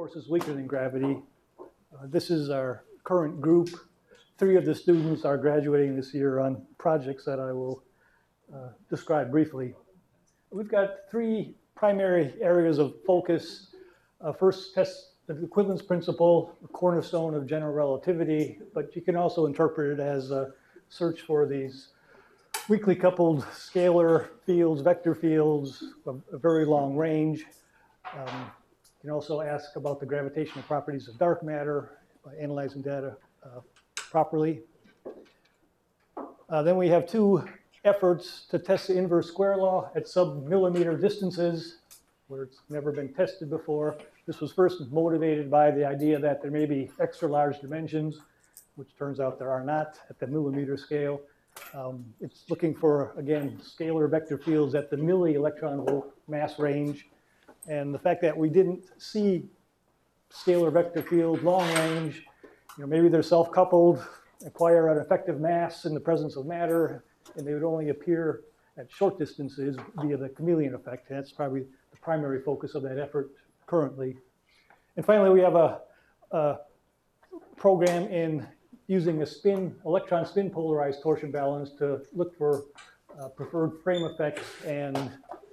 forces weaker than gravity. This is our current group. 3 of the students are graduating this year on projects that I will describe briefly. We've got 3 primary areas of focus. First, test the equivalence principle, the cornerstone of general relativity, but you can also interpret it as a search for these weakly coupled scalar fields, vector fields of a very long range. You can also ask about the gravitational properties of dark matter by analyzing data properly. Then we have 2 efforts to test the inverse square law at sub-millimeter distances, where it's never been tested before. This was first motivated by the idea that there may be extra large dimensions, which turns out there are not at the millimeter scale. It's looking for, again, scalar vector fields at the milli-electron volt mass range. And the fact that we didn't see scalar vector field long range, maybe they're self-coupled, acquire an effective mass in the presence of matter, and they would only appear at short distances via the chameleon effect. That's probably the primary focus of that effort currently. And finally, we have a program in using a electron spin polarized torsion balance to look for preferred frame effects and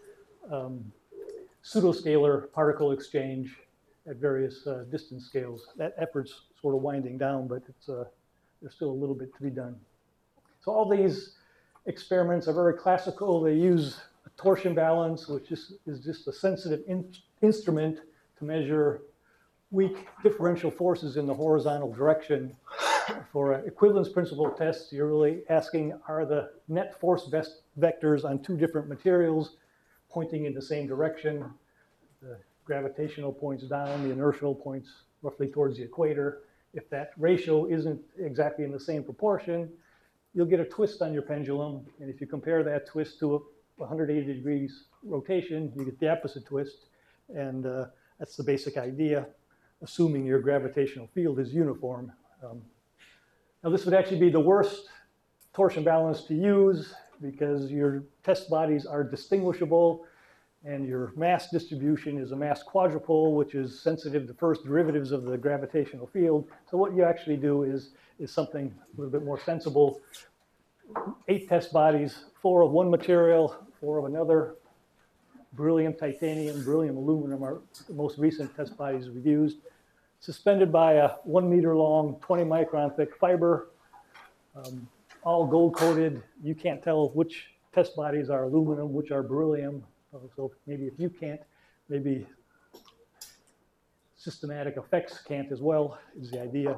pseudoscalar particle exchange at various distance scales. That effort's sort of winding down, but there's still a little bit to be done. So all these experiments are very classical. They use a torsion balance, which is just a sensitive instrument to measure weak differential forces in the horizontal direction. For equivalence principle tests, you're really asking, are the net force vectors on 2 different materials pointing in the same direction? The gravitational points down, the inertial points roughly towards the equator. If that ratio isn't exactly in the same proportion, you'll get a twist on your pendulum. And if you compare that twist to a 180 degrees rotation, you get the opposite twist. And that's the basic idea, assuming your gravitational field is uniform. Now, this would actually be the worst torsion balance to use because your test bodies are distinguishable and your mass distribution is a mass quadrupole, which is sensitive to first derivatives of the gravitational field. So what you actually do is something a little bit more sensible. 8 test bodies, 4 of one material, 4 of another. Beryllium, titanium, beryllium, aluminum are the most recent test bodies we've used. Suspended by a 1 meter long, 20 micron thick fiber, all gold coated. You can't tell which test bodies are aluminum, which are beryllium. So maybe if you can't, maybe systematic effects can't as well, is the idea.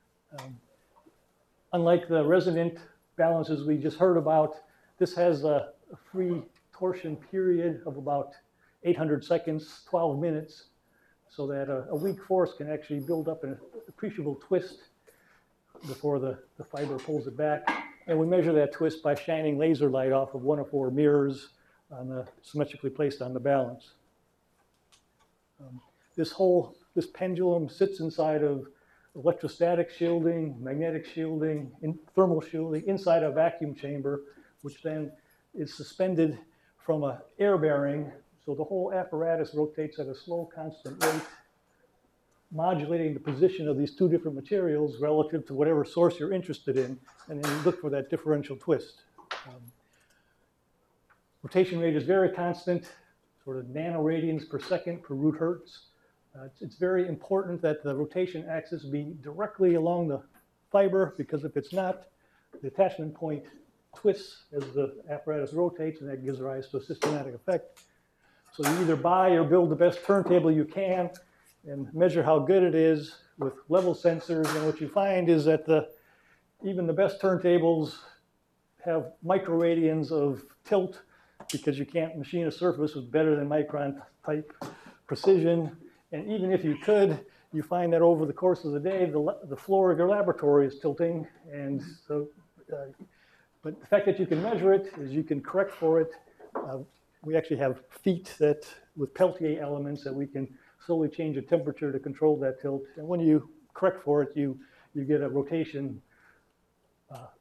Unlike the resonant balances we just heard about, this has a free torsion period of about 800 seconds, 12 minutes, so that a weak force can actually build up an appreciable twist before the fiber pulls it back. And we measure that twist by shining laser light off of 1 of 4 mirrors symmetrically placed on the balance. This pendulum sits inside of electrostatic shielding, magnetic shielding, thermal shielding, inside a vacuum chamber, which then is suspended from an air bearing. So the whole apparatus rotates at a slow, constant rate, modulating the position of these 2 different materials relative to whatever source you're interested in, and then you look for that differential twist. Rotation rate is very constant, sort of nanoradians per second per root hertz. It's very important that the rotation axis be directly along the fiber, because if it's not, the attachment point twists as the apparatus rotates, and that gives rise to a systematic effect. So you either buy or build the best turntable you can and measure how good it is with level sensors. And what you find is that even the best turntables have microradians of tilt, because you can't machine a surface with better than micron type precision. And even if you could, you find that over the course of the day, the floor of your laboratory is tilting. And so, but the fact that you can measure it is you can correct for it. We actually have feet with Peltier elements that we can slowly change the temperature to control that tilt. And when you correct for it, you get a rotation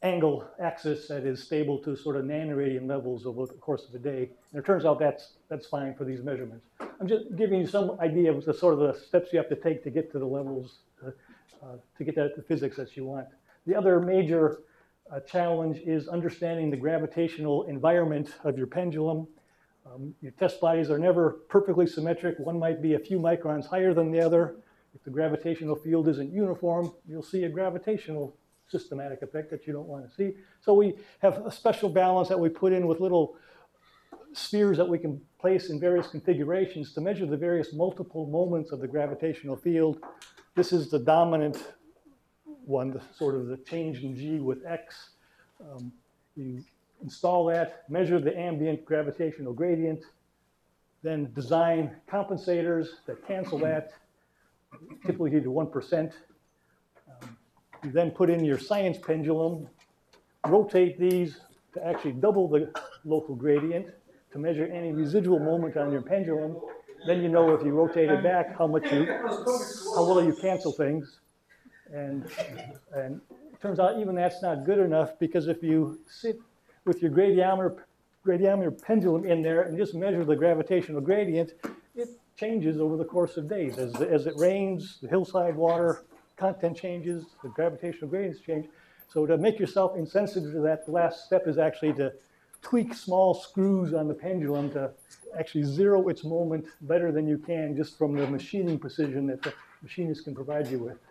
angle axis that is stable to sort of nanoradian levels over the course of a day. And it turns out that's fine for these measurements. I'm just giving you some idea of the sort of the steps you have to take to get to the levels, to get that the physics that you want. The other major challenge is understanding the gravitational environment of your pendulum. Your test bodies are never perfectly symmetric. One might be a few microns higher than the other. If the gravitational field isn't uniform, you'll see a gravitational systematic effect that you don't want to see. So we have a special balance that we put in with little spheres that we can place in various configurations to measure the various multiple moments of the gravitational field. This is the dominant one, the sort of the change in G with X. You install that, measure the ambient gravitational gradient, then design compensators that cancel that, typically to 1%. You then put in your science pendulum, rotate these to actually double the local gradient to measure any residual moment on your pendulum. Then you know if you rotate it back how well you cancel things. And it turns out even that's not good enough, because if you sit with your gradiometer pendulum in there and just measure the gravitational gradient, it changes over the course of days. As it rains, the hillside water content changes, the gravitational gradients change. So to make yourself insensitive to that, the last step is actually to tweak small screws on the pendulum to actually zero its moment better than you can just from the machining precision that the machinist can provide you with.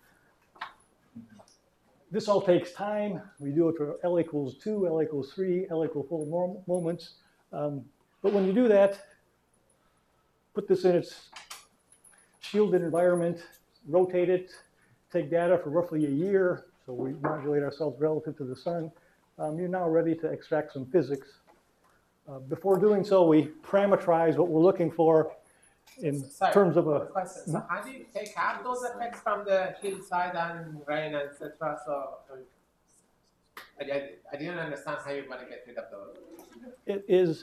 This all takes time. We do it for L equals 2, L equals 3, L equals 4 moments. But when you do that, put this in its shielded environment, rotate it, take data for roughly a year, so we modulate ourselves relative to the sun. You're now ready to extract some physics. Before doing so, we parameterize what we're looking for in terms of a question. So how do you take out those effects from the hillside and rain, etc.? So I didn't understand how you're going to get rid of those. It is.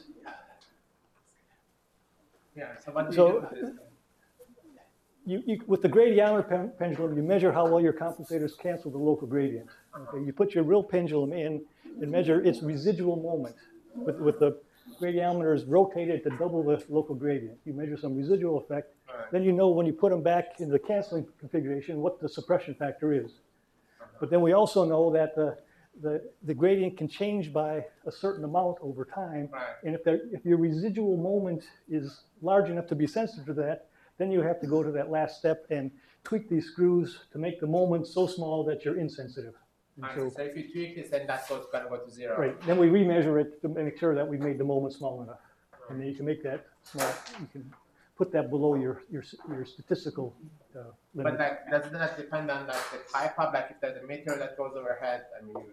Yeah. So what do you do with this? With the gradiometer pendulum, you measure how well your compensators cancel the local gradient. Okay? You put your real pendulum in and measure its residual moment. With the gradiometers rotated to double the local gradient. You measure some residual effect. Right. Then you know when you put them back in the canceling configuration what the suppression factor is. But then we also know that the gradient can change by a certain amount over time. Right. And if your residual moment is large enough to be sensitive to that, then you have to go to that last step and tweak these screws to make the moment so small that you're insensitive. So if you tweak this, then that's what's going to go to 0. Right. Then we remeasure it to make sure that we made the moment small enough. And then you can make that small. You can put that below your statistical limit. But doesn't that depend on the type of, like if there's a meteor that goes overhead? I mean,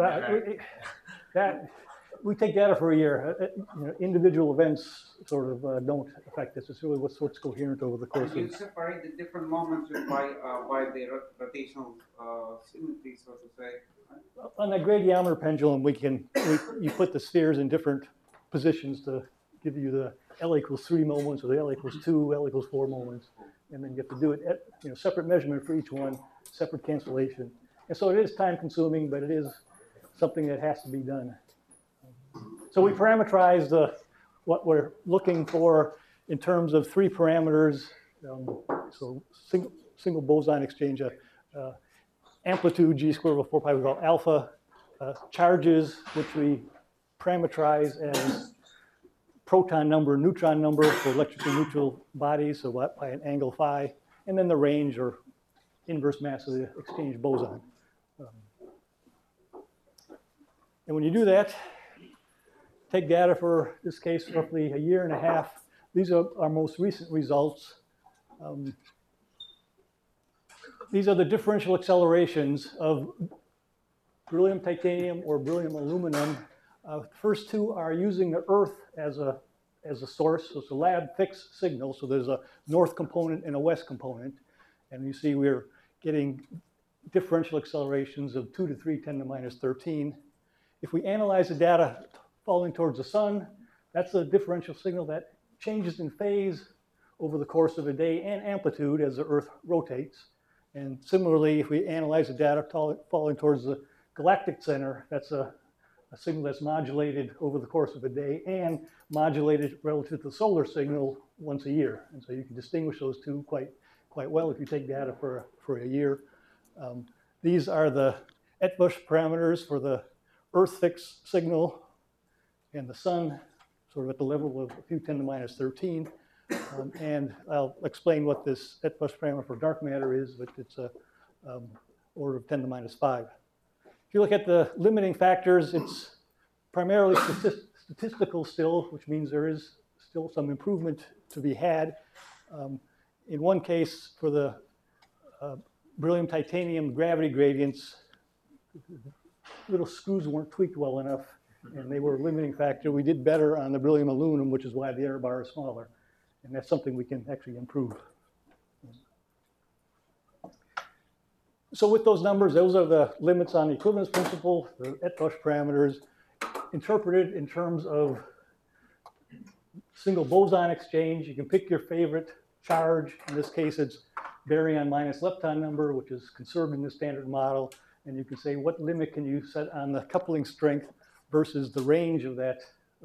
we take data for a year. Individual events sort of don't affect this. It's really what's coherent over the course of. You separate the different moments by the rotational symmetry, so to say. Right? On the gradiometer pendulum, you put the spheres in different positions to give you the L equals 3 moments, or the L equals 2, L equals 4 moments, and then you have to do it at separate measurement for each one, separate cancellation, and so it is time consuming, but it is something that has to be done. So we parameterize what we're looking for in terms of 3 parameters. So single boson exchange, amplitude G squared over 4 pi we call alpha, charges which we parameterize as proton number, neutron number for electrically neutral bodies, so by an angle phi, and then the range or inverse mass of the exchange boson. And when you do that, take data for this case roughly a year and a half. These are our most recent results. These are the differential accelerations of beryllium titanium or beryllium aluminum. The first 2 are using the Earth as a source, so it's a lab fixed signal. So there's a north component and a west component, and you see we're getting differential accelerations of 2 to 3 10 to minus 13. If we analyze the data falling towards the sun, that's a differential signal that changes in phase over the course of a day and amplitude as the Earth rotates. And similarly, if we analyze the data falling towards the galactic center, that's a signal that's modulated over the course of a day and modulated relative to the solar signal once a year. And so you can distinguish those two quite well if you take data for a year. These are the Etbush parameters for the Earth-fixed signal and the sun, sort of at the level of a few 10 to minus 13. And I'll explain what this Etbush parameter for dark matter is, but it's a order of 10 to minus 5. If you look at the limiting factors, it's primarily statistical still, which means there is still some improvement to be had. In one case, for the beryllium titanium gravity gradients, little screws weren't tweaked well enough, and they were a limiting factor. We did better on the beryllium aluminum, which is why the error bar is smaller. And that's something we can actually improve. So with those numbers, those are the limits on the equivalence principle, the Etbush parameters, interpreted in terms of single boson exchange. You can pick your favorite charge. In this case, it's baryon minus lepton number, which is conserved in the standard model. And you can say what limit can you set on the coupling strength versus the range of that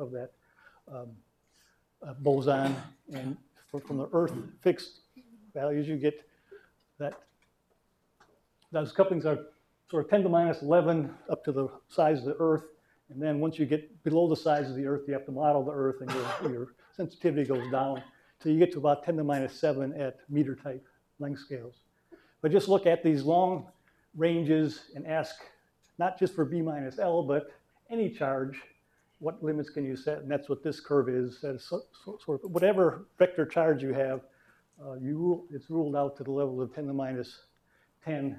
boson. And from the Earth fixed values, you get that those couplings are sort of 10 to minus 11 up to the size of the Earth. And then once you get below the size of the Earth, you have to model the Earth, and your sensitivity goes down till you get to about 10 to minus 7 at meter type length scales. But just look at these long ranges and ask not just for B minus L, but any charge, what limits can you set? And that's what this curve is. That's sort of whatever vector charge you have, it's ruled out to the level of 10 to minus 10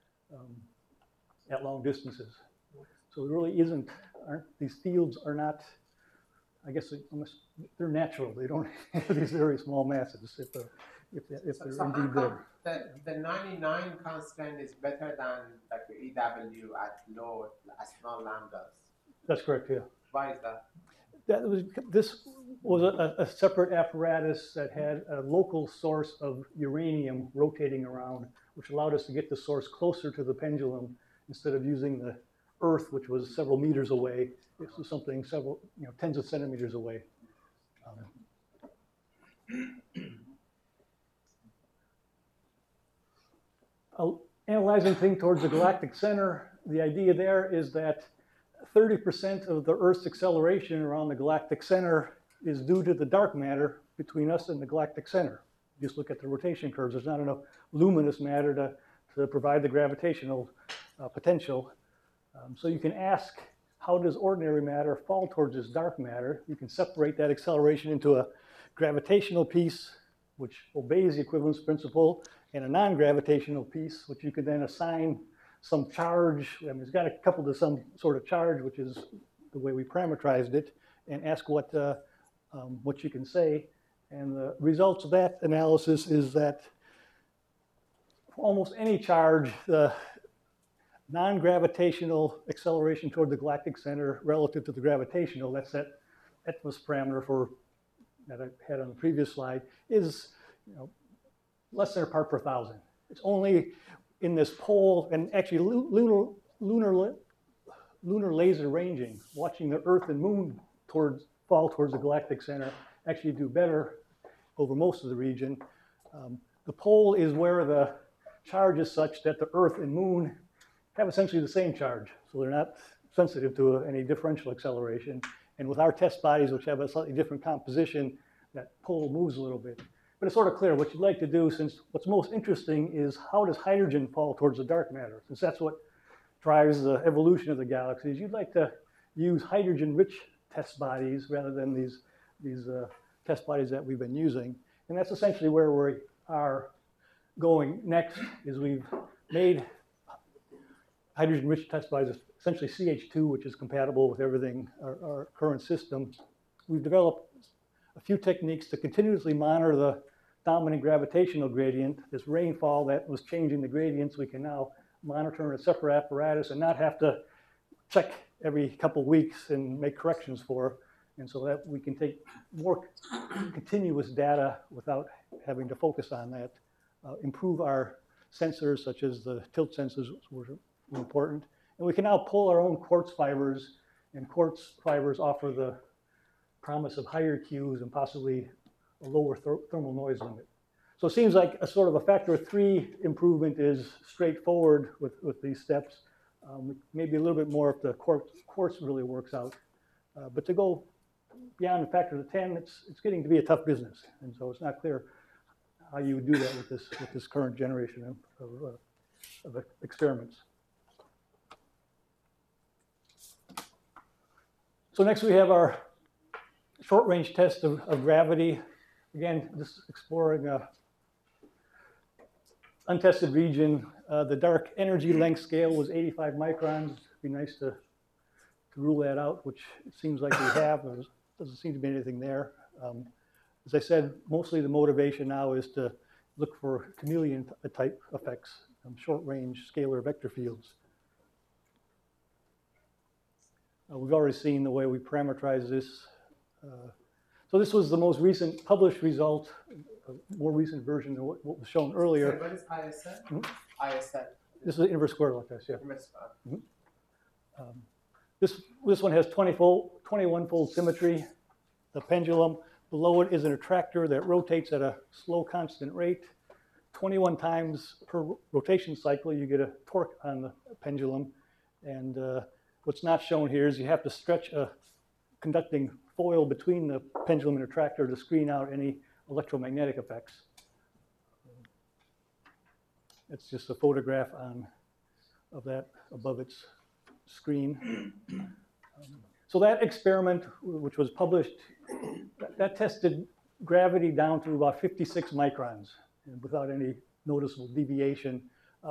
at long distances. So there really these fields are not, I guess they're natural. They don't have these very small masses if they're indeed there. The 99 constant is better than like the EW at small lambdas. That's correct, yeah. Why is that? This was a separate apparatus that had a local source of uranium rotating around, which allowed us to get the source closer to the pendulum instead of using the Earth, which was several meters away. This was something tens of centimeters away. Analyzing things towards the galactic center, the idea there is that 30% of the Earth's acceleration around the galactic center is due to the dark matter between us and the galactic center. Just look at the rotation curves. There's not enough luminous matter to provide the gravitational potential. So you can ask, how does ordinary matter fall towards this dark matter? You can separate that acceleration into a gravitational piece, which obeys the equivalence principle, and a non-gravitational piece, which you could then assign some charge. I mean, it's got to couple to some sort of charge, which is the way we parameterized it, and ask what you can say. And the results of that analysis is that for almost any charge, the non-gravitational acceleration toward the galactic center relative to the gravitational, that's that Etbush parameter that I had on the previous slide, is less than a part per thousand. It's only in this pole, and actually lunar laser ranging, watching the Earth and Moon fall towards the galactic center, actually do better over most of the region. The pole is where the charge is such that the Earth and Moon have essentially the same charge, so they're not sensitive to any differential acceleration. And with our test bodies, which have a slightly different composition, that pole moves a little bit. But it's sort of clear what you'd like to do, since what's most interesting is how does hydrogen fall towards the dark matter? Since that's what drives the evolution of the galaxies, you'd like to use hydrogen-rich test bodies rather than these test bodies that we've been using. And that's essentially where we are going next, is we've made hydrogen-rich test bodies, essentially CH2, which is compatible with everything, our current system. We've developed a few techniques to continuously monitor the dominant gravitational gradient. This rainfall that was changing the gradients, we can now monitor in a separate apparatus and not have to check every couple weeks and make corrections for. And so that we can take more continuous data without having to focus on that, improve our sensors, such as the tilt sensors, which were important, And we can now pull our own quartz fibers, and quartz fibers offer the promise of higher Qs and possibly a lower thermal noise limit. So it seems like a sort of a factor of 3 improvement is straightforward with these steps. Maybe a little bit more if the quartz really works out. But to go beyond a factor of 10, it's getting to be a tough business. And so it's not clear how you would do that with this current generation of experiments. So next we have our short-range test of gravity. Again, just exploring a untested region. The dark energy length scale was 85 microns. It'd be nice to rule that out, which it seems like we have. There doesn't seem to be anything there. As I said, mostly the motivation now is to look for chameleon type effects, short-range scalar vector fields. We've already seen the way we parameterize this. So this was the most recent published result, a more recent version of what was shown earlier. So what is ISL? ISL. This is inverse square law test, yeah. Inverse square. This one has 21-fold symmetry. The pendulum below it is an attractor that rotates at a slow constant rate. 21 times per rotation cycle, you get a torque on the pendulum. And what's not shown here is you have to stretch a conducting foil between the pendulum and attractor to screen out any electromagnetic effects. It's just a photograph of that above its screen. So that experiment, which was published, that tested gravity down to about 56 microns without any noticeable deviation.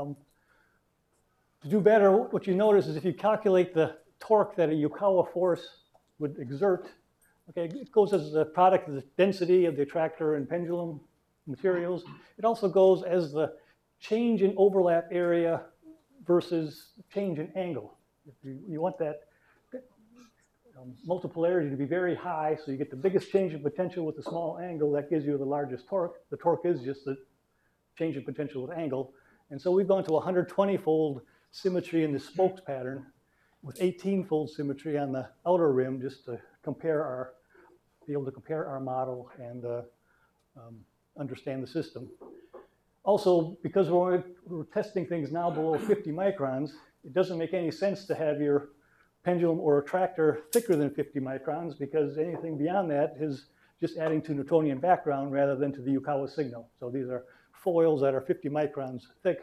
To do better, what you notice is if you calculate the torque that a Yukawa force would exert, okay, it goes as a product of the density of the attractor and pendulum materials. It also goes as the change in overlap area versus change in angle. You want that multipolarity to be very high, so you get the biggest change in potential with a small angle. That gives you the largest torque. The torque is just the change in potential with angle. And so we've gone to 120-fold symmetry in the spokes pattern with 18-fold symmetry on the outer rim, just to be able to compare our model and understand the system. Also, because we're testing things now below 50 microns, it doesn't make any sense to have your pendulum or attractor thicker than 50 microns, because anything beyond that is just adding to Newtonian background rather than to the Yukawa signal. So these are foils that are 50 microns thick.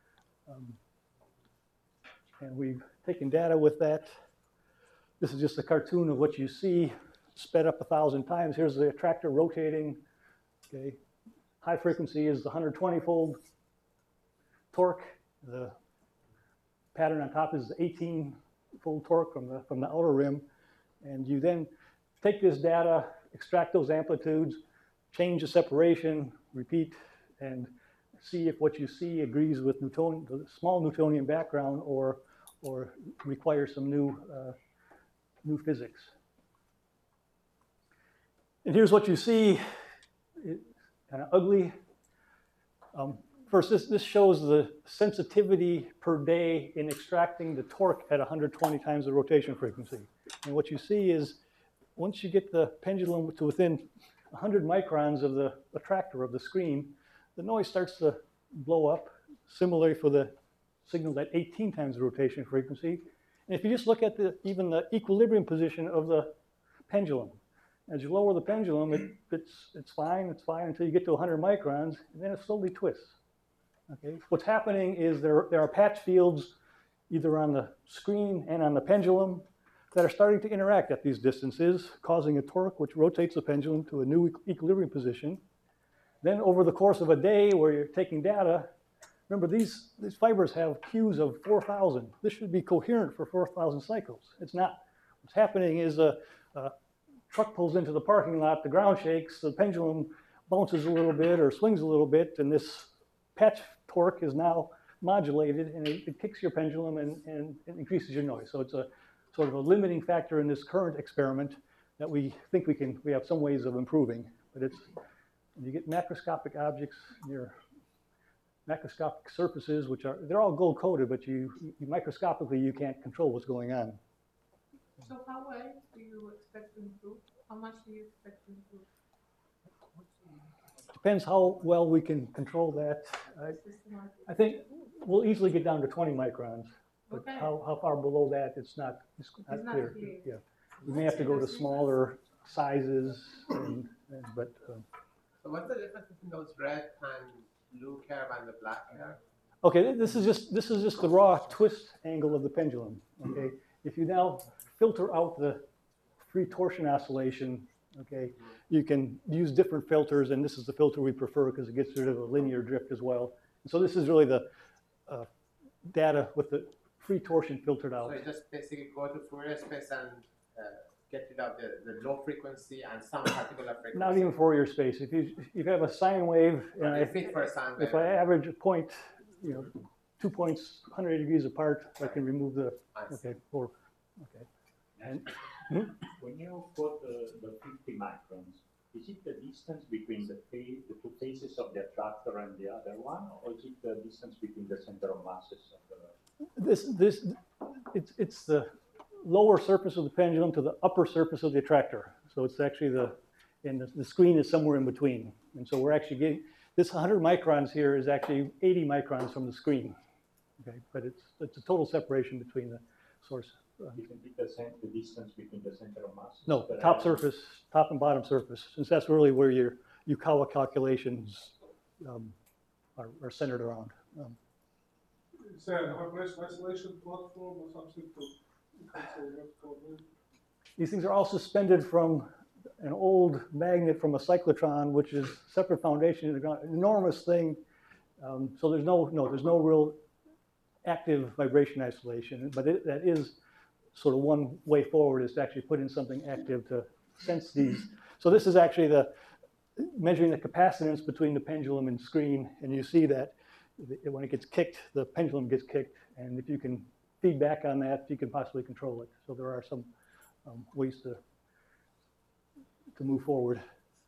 And we've taken data with that. This is just a cartoon of what you see sped up 1,000 times. Here's the attractor rotating. Okay. High frequency is the 120-fold torque. The pattern on top is the 18-fold torque from the outer rim. And you then take this data, extract those amplitudes, change the separation, repeat, and see if what you see agrees with the small Newtonian background or requires some new physics. And here's what you see, kind of ugly. First, this shows the sensitivity per day in extracting the torque at 120 times the rotation frequency. And what you see is once you get the pendulum to within 100 microns of the attractor of the screen, the noise starts to blow up. Similarly for the signal at 18 times the rotation frequency. And if you just look at even the equilibrium position of the pendulum, as you lower the pendulum, it's fine until you get to 100 microns, and then it slowly twists. Okay? What's happening is there are patch fields either on the screen and on the pendulum that are starting to interact at these distances, causing a torque which rotates the pendulum to a new equilibrium position. Then over the course of a day where you're taking data, remember these fibers have Qs of 4,000. This should be coherent for 4,000 cycles. It's not. What's happening is a truck pulls into the parking lot, the ground shakes, the pendulum bounces a little bit or swings a little bit, and this patch torque is now modulated, and it kicks your pendulum and increases your noise. So it's a sort of a limiting factor in this current experiment that we think we have some ways of improving. But it's when you get macroscopic objects, you're macroscopic surfaces, they're all gold coated, but microscopically you can't control what's going on. So how well do you expect to improve? How much do you expect to improve? Depends how well we can control that. I think we'll easily get down to 20 microns, but Okay. how far below that, it's not not clear. clear. Yeah. We may have to go to smaller sizes, but So what's the difference between those red and blue curve and the black curve? okay, this is just the raw twist angle of the pendulum. Okay, if you now filter out the free torsion oscillation, okay, you can use different filters, and this is the filter we prefer because it gets rid of the linear drift as well. And so this is really the data with the free torsion filtered out. So you just basically go to Fourier space and get rid of the low frequency and some particular frequency. Not even Fourier space. If you have a sine wave, and You fit for a sine wave. if I average a point, 2 points 180 degrees apart, I can remove the okay. And When you put the 50 microns, is it the distance between the two faces of the attractor and the other one, or is it the distance between the center of masses of the? it's the lower surface of the pendulum to the upper surface of the attractor. So it's actually the screen is somewhere in between. And so we're actually getting, this 100 microns here is actually 80 microns from the screen. Okay, but it's a total separation between the source. Isn't it the distance between the center of masses? No, top surface, top and bottom surface, since that's really where your Yukawa calculations are centered around. Is there an isolation platform or something to control that coordinate? These things are all suspended from an old magnet from a cyclotron, which is separate foundation, an enormous thing. So there's no real active vibration isolation, but that is sort of one way forward, is to actually put in something active to sense these. So this is actually measuring the capacitance between the pendulum and screen, and you see that when it gets kicked, the pendulum gets kicked, and if you can feed back on that, you can possibly control it. So there are some ways to move forward.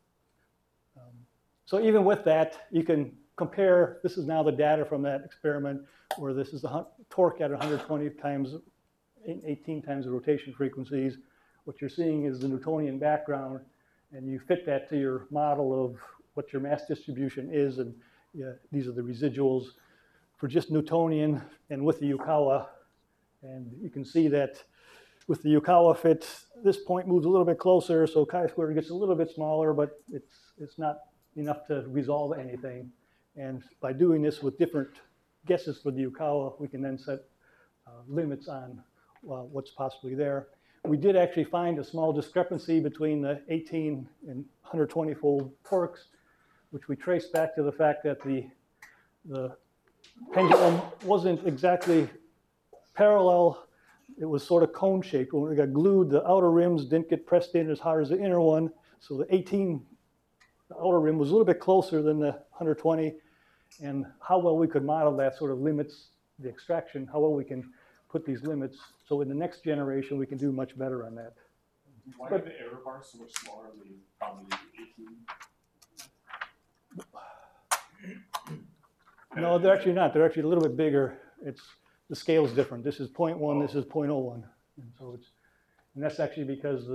So even with that, you can compare, this is now the data from that experiment, where this is the torque at 120 times, 18 times the rotation frequencies. What you're seeing is the Newtonian background, and you fit that to your model of what your mass distribution is, and these are the residuals for just Newtonian and with the Yukawa. And you can see that with the Yukawa fit, this point moves a little bit closer, so chi-squared gets a little bit smaller, but it's not enough to resolve anything. And by doing this with different guesses for the Yukawa, we can then set limits on what's possibly there. We did actually find a small discrepancy between the 18 and 120-fold torques, which we traced back to the fact that the pendulum wasn't exactly parallel. It was sort of cone-shaped. When it got glued, the outer rims didn't get pressed in as hard as the inner one. So the outer rim was a little bit closer than the 120. And how well we could model that sort of limits the extraction, how well we can put these limits. So in the next generation, we can do much better on that. Why are the error bars so much smaller than probably 18? No, they're actually not. They're actually a little bit bigger. The scale is different. This is 0.1, this is 0.01. And so and that's actually because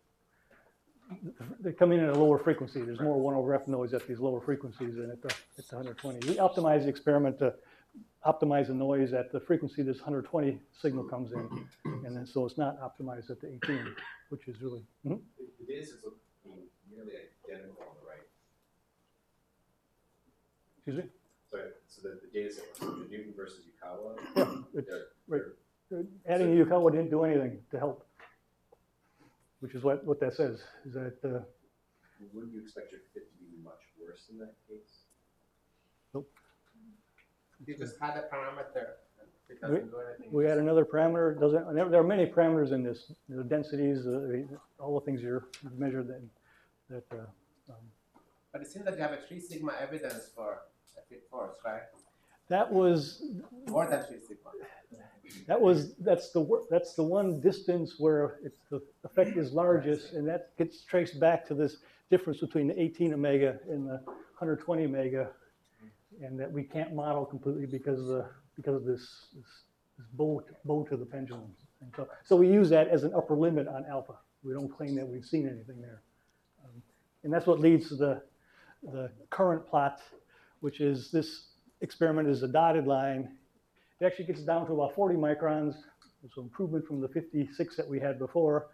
they come in at a lower frequency. There's more 1/f noise at these lower frequencies than at the 120. We optimize the experiment to optimize the noise at the frequency this 120 signal comes in. And then so it's not optimized at the 18, which is really. The data sets look nearly identical on the right. Excuse me? So the data set, the Newton versus Yukawa, Right. Adding a Yukawa didn't do anything to help, which is what that says, is that wouldn't you expect your fit to be much worse in that case? nope. You just had a parameter. It doesn't do anything. We add another parameter. There are many parameters in this. The densities, all the things you measured that. But it seems that you have a 3 sigma evidence for a fit force, right? That was More than 3 sigma. that's the one distance where the effect is largest, and that gets traced back to this difference between the 18 omega and the 120 omega. and that we can't model completely because of this bow to the pendulum. And so we use that as an upper limit on alpha. We don't claim that we've seen anything there. And that's what leads to the current plot, which is this experiment is a dotted line. It actually gets down to about 40 microns. It's an improvement from the 56 that we had before.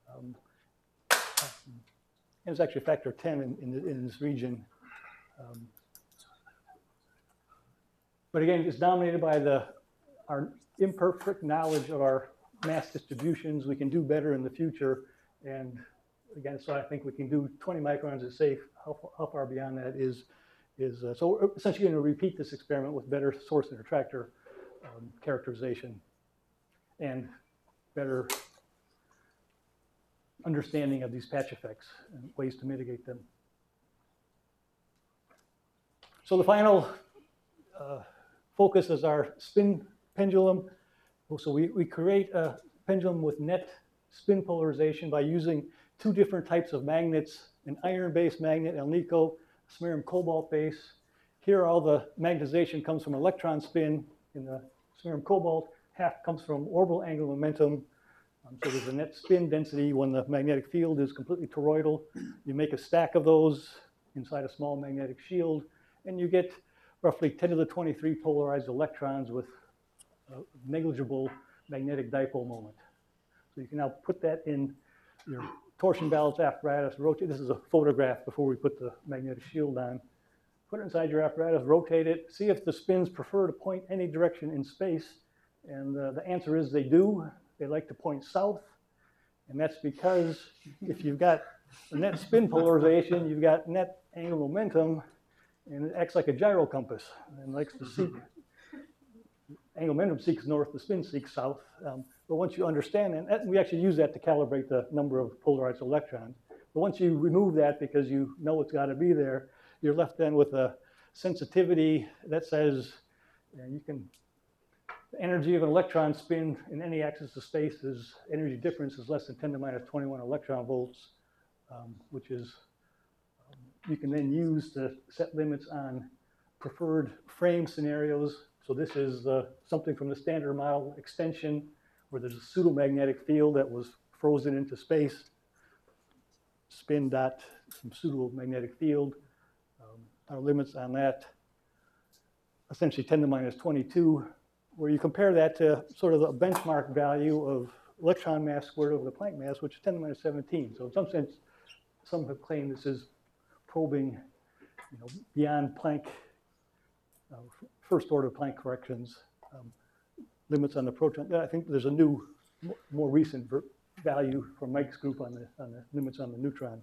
It was actually a factor of 10 in this region. But again, it's dominated by our imperfect knowledge of our mass distributions. We can do better in the future. And again, so I think we can do 20 microns is safe. How far beyond that is so we're essentially going to repeat this experiment with better source and attractor characterization and better understanding of these patch effects and ways to mitigate them. So the final focus is our spin pendulum. So we create a pendulum with net spin polarization by using two different types of magnets, an iron-based magnet, Alnico, samarium cobalt base. Here all the magnetization comes from electron spin in the samarium cobalt, half comes from orbital angular momentum. So there's a net spin density when the magnetic field is completely toroidal. You make a stack of those inside a small magnetic shield, and you get roughly 10 to the 23 polarized electrons with negligible magnetic dipole moment. So you can now put that in your torsion balance apparatus, rotate. This is a photograph before we put the magnetic shield on. Put it inside your apparatus, rotate it, see if the spins prefer to point any direction in space. And the answer is they do. They like to point south. And that's because if you've got a net spin polarization, you've got net angular momentum, and it acts like a gyro compass and likes to seek. Angular momentum seeks north, the spin seeks south. But once you understand it, and we actually use that to calibrate the number of polarized electrons. But once you remove that because you know it's got to be there, you're left then with a sensitivity that says the energy of an electron spin in any axis of space is energy difference is less than 10 to minus 21 electron volts, which is you can then use to set limits on preferred frame scenarios. So this is something from the Standard Model extension where there's a pseudomagnetic field that was frozen into space, spin dot some pseudomagnetic field. Our limits on that, essentially 10 to minus 22, where you compare that to sort of a benchmark value of electron mass squared over the Planck mass, which is 10 to minus 17. So in some sense, some have claimed this is probing beyond Planck, first order Planck corrections, limits on the proton. I think there's a new, more recent value from Mike's group on the limits on the neutron.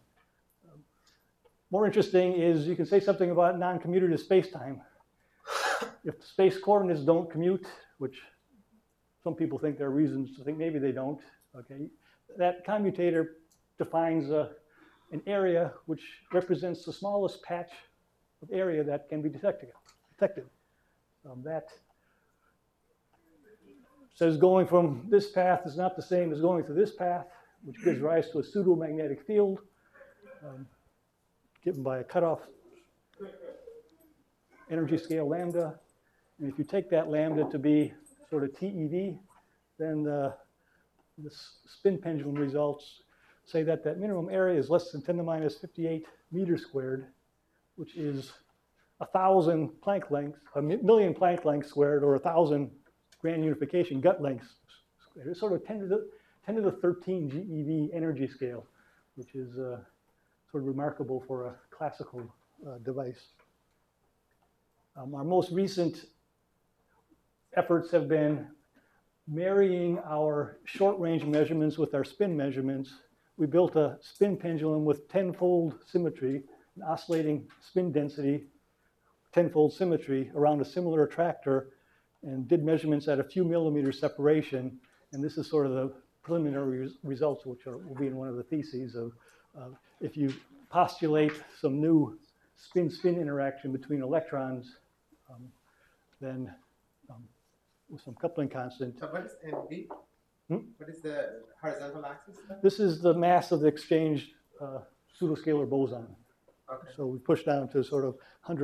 More interesting is you can say something about non-commutative space-time. If the space coordinates don't commute, which some people think there are reasons to think maybe they don't, okay, that commutator defines an area which represents the smallest patch of area that can be detected. That says going from this path is not the same as going through this path, which gives rise to a pseudomagnetic field given by a cutoff energy scale lambda. And if you take that lambda to be sort of TeV, then the spin pendulum results say that that minimum area is less than 10 to minus 58 meters squared, which is 1,000 Planck lengths, a million Planck lengths squared, or 1,000 grand unification gut lengths squared. It's sort of 10 to the 13 GeV energy scale, which is sort of remarkable for a classical device. Our most recent efforts have been marrying our short-range measurements with our spin measurements. We built a spin pendulum with 10-fold symmetry, an oscillating spin density, 10-fold symmetry around a similar attractor, and did measurements at a few millimeters separation. And this is sort of the preliminary results, which will be in one of the theses of if you postulate some new spin-spin interaction between electrons, then with some coupling constant. So what is NB? What is the horizontal axis? This is the mass of the exchanged pseudoscalar boson. Okay. So we push down to sort of 100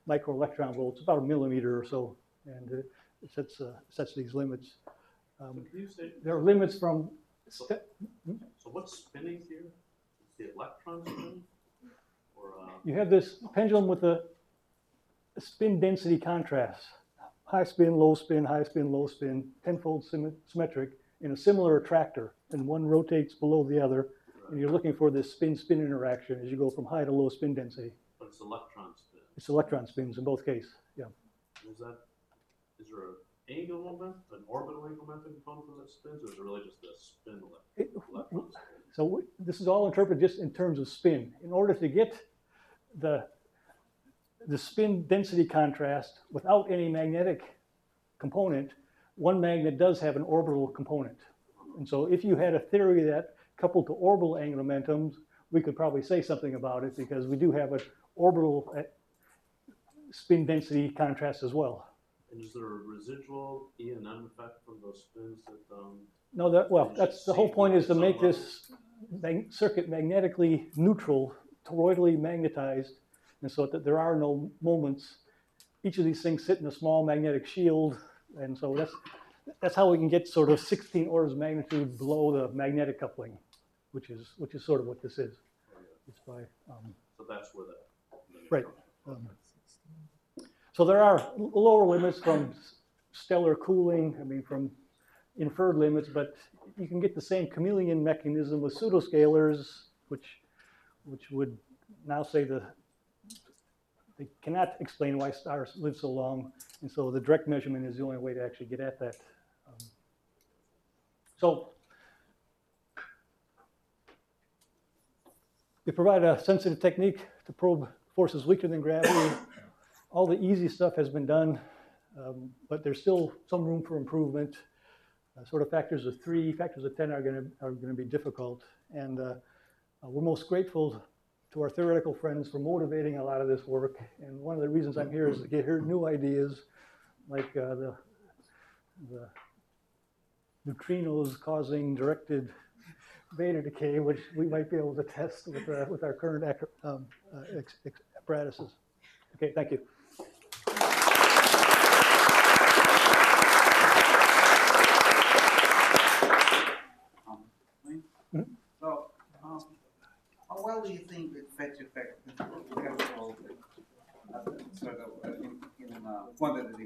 microelectron volts, about a millimeter or so, and it sets these limits. Can you say, There are limits from. so what's spinning here? Is the electron spinning? Or, You have this pendulum with a spin density contrast. High spin, low spin, high spin, low spin, tenfold symmetric in a similar attractor, and one rotates below the other, and you're looking for this spin-spin interaction as you go from high to low spin density. but it's electron spin. It's electron spins in both cases, yeah. Is there an angular moment, an orbital angular momentum component for that spins, or is it really just a spin electron spin? So this is all interpreted just in terms of spin. In order to get the spin density contrast without any magnetic component, one magnet does have an orbital component. And so if you had a theory that coupled to orbital angular momentums, we could probably say something about it, because we do have an orbital spin density contrast as well. And is there a residual E and M effect from those spins that, No, that's the whole point, is to make this circuit magnetically neutral, toroidally magnetized, and so that there are no moments. Each of these things sit in a small magnetic shield, and so that's how we can get sort of 16 orders of magnitude below the magnetic coupling, which is sort of what this is. It's by, so that's where right. So there are lower limits from stellar cooling, from inferred limits, but you can get the same chameleon mechanism with pseudoscalars, which would now say they cannot explain why stars live so long, and so the direct measurement is the only way to actually get at that. So we provide a sensitive technique to probe forces weaker than gravity. All the easy stuff has been done, but there's still some room for improvement. Sort of factors of 3, factors of 10 are going to be difficult, and we're most grateful to our theoretical friends for motivating a lot of this work. And one of the reasons I'm here is to get new ideas, like the neutrinos causing directed beta decay, which we might be able to test with our current apparatuses. Okay, thank you. So, how well do you think the fetch effect is helpful sort of in quantitative?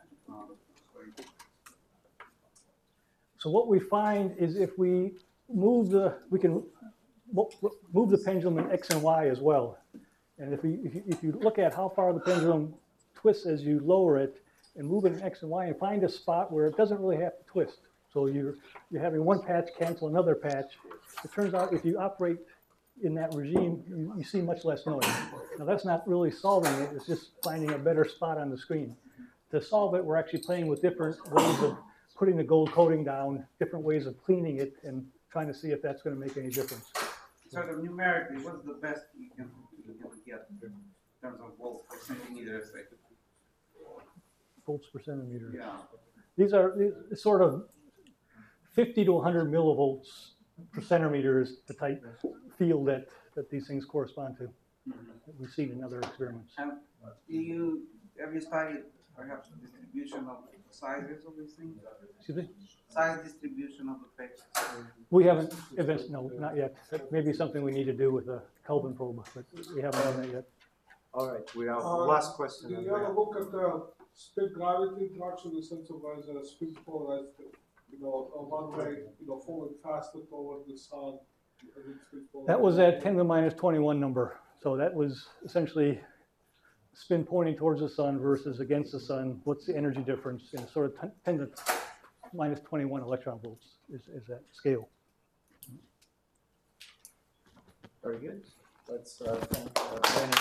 So what we find is if we we can move the pendulum in X and Y as well. And if you look at how far the pendulum twists as you lower it, and move it in X and Y, and find a spot where it doesn't really have to twist. So you're having one patch cancel another patch. It turns out if you operate in that regime, you see much less noise. Now that's not really solving it, it's just finding a better spot on the screen. To solve it, we're actually playing with different ways of putting the gold coating down, different ways of cleaning it, and trying to see if that's going to make any difference. Sort of numerically, what's the best you can get in terms of volts per centimeter, say? Volts per centimeter. Yeah. These are sort of 50 to 100 millivolts per centimeter is the type field that these things correspond to. That we've seen in other experiments. And have you studied perhaps the distribution of the sizes of these things? Excuse me? Size distribution of the pixels? We haven't, no, not yet. That may be something we need to do with a Kelvin probe, but we haven't done that yet. All right, we have last question. Do you ever look at the spin gravity interaction in the sense of as a spin polarized, one way, falling faster toward the sun? That was at 10 to the minus 21 number. So that was essentially spin pointing towards the sun versus against the sun. What's the energy difference? And sort of 10 to minus 21 electron volts is that scale. Very good. Let's thank